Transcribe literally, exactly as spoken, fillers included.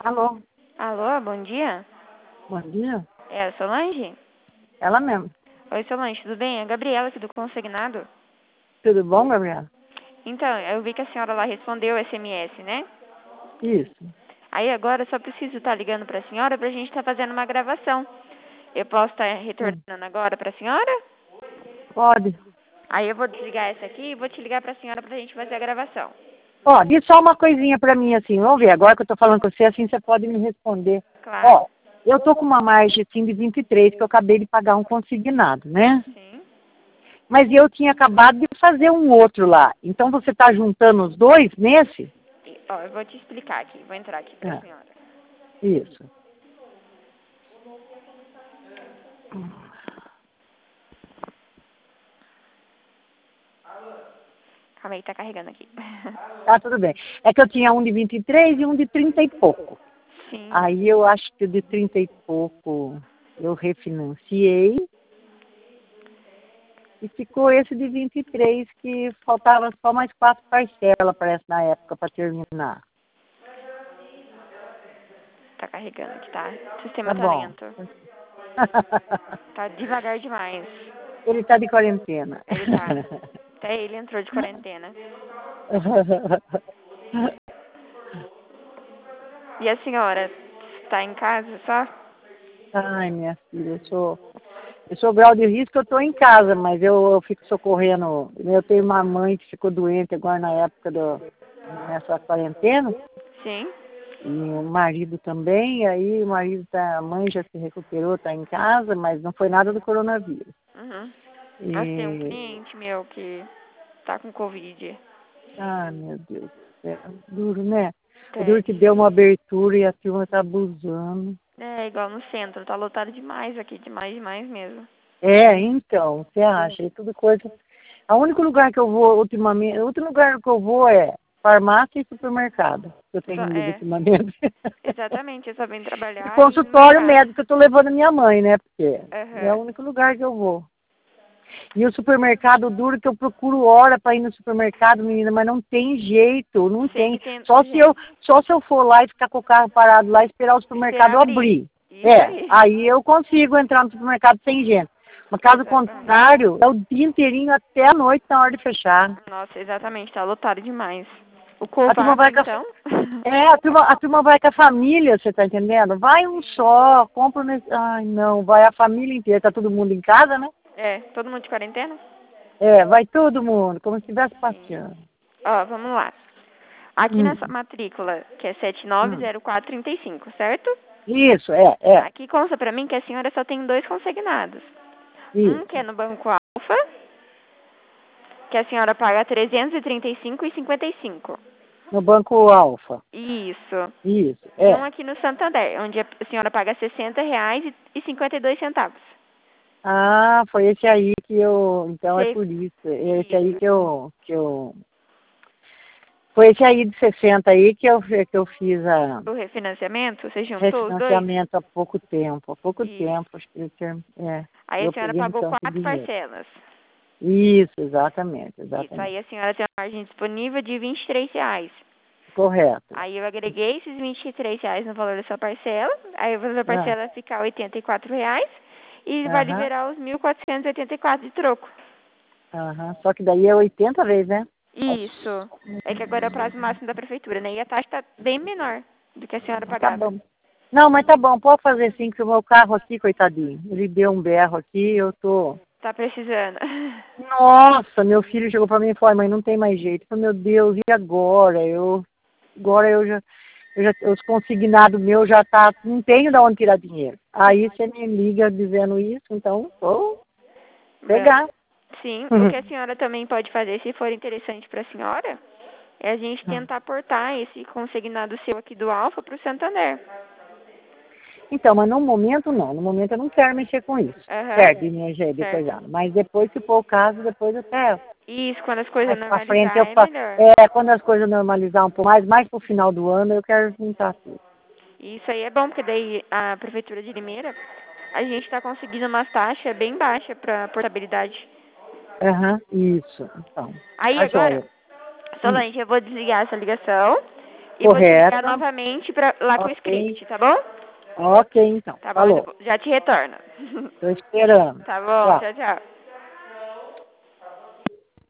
Alô, Alô, bom dia. bom dia. É a Solange? Ela mesmo. Oi, Solange, tudo bem? É a Gabriela aqui do Consignado. Tudo bom, Gabriela? Então, eu vi que a senhora lá respondeu o S M S, né? Isso. Aí agora eu só preciso estar ligando para a senhora para a gente estar fazendo uma gravação. Eu posso estar Hum. retornando agora para a senhora? Pode. Aí eu vou desligar essa aqui e vou te ligar para a senhora para a gente fazer a gravação. Ó, diz só uma coisinha pra mim assim, vamos ver, agora que eu tô falando com você, assim você pode me responder. Claro. Ó, eu tô com uma margem assim de vinte e três, que eu acabei de pagar um consignado, né? Sim. Mas eu tinha acabado de fazer um outro lá. Então você tá juntando os dois nesse? E, ó, eu vou te explicar aqui. Vou entrar aqui para a É, senhora. isso. Calma aí, tá carregando aqui. Tá, tudo bem. É que eu tinha um de vinte e três e um de trinta e pouco. Sim. Aí eu acho que o de trinta e pouco eu refinanciei. E ficou esse de vinte e três, que faltava só mais quatro parcelas, parece, na época, para terminar. Tá carregando aqui, tá? O sistema Tá tá bom. lento. Tá devagar demais. Ele está de quarentena. Ele tá. Até ele entrou de quarentena. E a senhora está em casa só? Ai, minha filha, eu sou, eu sou grau de risco, eu estou em casa, mas eu, eu fico socorrendo. Eu tenho uma mãe que ficou doente agora na época do, nessa quarentena. Sim. E o marido também, e aí o marido tá, a mãe já se recuperou, está em casa, mas não foi nada do coronavírus. Uhum. Nossa, tem um E, cliente meu que tá com Covid. ah, meu Deus do céu, duro, né? É duro Tem. que deu uma abertura e a turma tá abusando. É igual no centro, tá lotado demais aqui, demais, demais mesmo. É, então, você acha, é tudo coisa. O único lugar que eu vou ultimamente, o último lugar que eu vou é farmácia e supermercado, que eu Só, tenho ido é, ultimamente. exatamente, eu só vim E trabalhar e ir no consultório mercado. médico eu tô levando a minha mãe, né? Porque é o Aham. único lugar que eu vou. E o supermercado duro que eu procuro hora para ir no supermercado, menina, mas não tem jeito, não Sempre tem. tem Só se eu, gente. só se eu for lá e ficar com o carro parado lá e esperar o Esperar supermercado abrir. abrir. Isso É, aí. aí eu consigo entrar no supermercado sem gente. Mas caso Exatamente. contrário, é o dia inteirinho até a noite na hora de fechar. Nossa, exatamente, tá lotado demais. O A turma Covap, vai com a, então? é, a turma, a turma vai com a família, você tá entendendo? Vai um só, compra nesse. Ai, não, vai a família inteira, tá todo mundo em casa, né? É, todo mundo de quarentena? É, vai todo mundo, como se estivesse Sim. passeando. Ó, vamos lá. Aqui Hum, nessa matrícula, que é sete nove hum. zero quatro trinta e cinco, certo? Isso, é, é, Aqui consta pra mim que a senhora só tem dois consignados. Um que isso. é no Banco Alfa, que a senhora paga trezentos e trinta e cinco e cinquenta e cinco. No Banco Alfa. Isso. Isso, E um é. aqui no Santander, onde a senhora paga sessenta reais e cinquenta e dois centavos. Ah, foi esse aí que eu. Então é Você... por isso. É esse aí Isso. que eu. Que eu foi esse aí de sessenta aí que eu, que eu fiz a O refinanciamento, você juntou os dois? refinanciamento há pouco tempo. Há pouco Isso. tempo, acho que eu, ter- é, Aí a eu senhora peguei pagou então esse quatro dinheiro. parcelas. Isso, exatamente, Isso. Aí exatamente. a senhora tem uma margem disponível de vinte e três reais. Correto. Aí eu agreguei esses vinte e três reais no valor da sua parcela. Aí o valor da Ah, parcela fica oitenta e quatro reais. E vai aham, liberar os mil quatrocentos e oitenta e quatro de troco. aham. Só que daí é oitenta vezes, né? Isso. É que agora é o prazo máximo da prefeitura, né? E a taxa está bem menor do que a senhora Tá pagava. bom. Não, mas tá bom, pode fazer sim, que o meu carro aqui, coitadinho, ele deu um berro aqui, eu tô... Tá precisando. Nossa, meu filho chegou pra mim e falou, mãe, não tem mais jeito. Eu falei, meu Deus, e agora? Eu, agora eu já, eu já, os consignados meus já tá, não tenho de onde tirar dinheiro. Aí você me liga dizendo isso, então vou Vamos. pegar. Sim, o que a senhora também pode fazer, se for interessante para a senhora, é a gente tentar aportar esse consignado seu aqui do Alfa para o Santander. Então, mas no momento não, no momento eu não quero mexer com isso. Aham. Certo, minha gente, depois Certo. já. Mas depois, se for o caso, depois eu até Isso, quando as coisas mais pra frente eu normalizar é faço. melhor. É, quando as coisas normalizar um pouco mais, mais pro final do ano, eu quero juntar tudo. Isso aí é bom, porque daí a Prefeitura de Limeira, a gente está conseguindo uma taxa bem baixa para portabilidade. Aham, isso. Então, Aí tá agora, joia. Hum, Solange, eu vou desligar essa ligação E vou te Correto. ligar novamente pra, lá com o Ok. script, tá bom? Ok, então. Tá bom, Falou. já te retorno. Tô esperando. Tá bom, Tchau. tchau, tchau.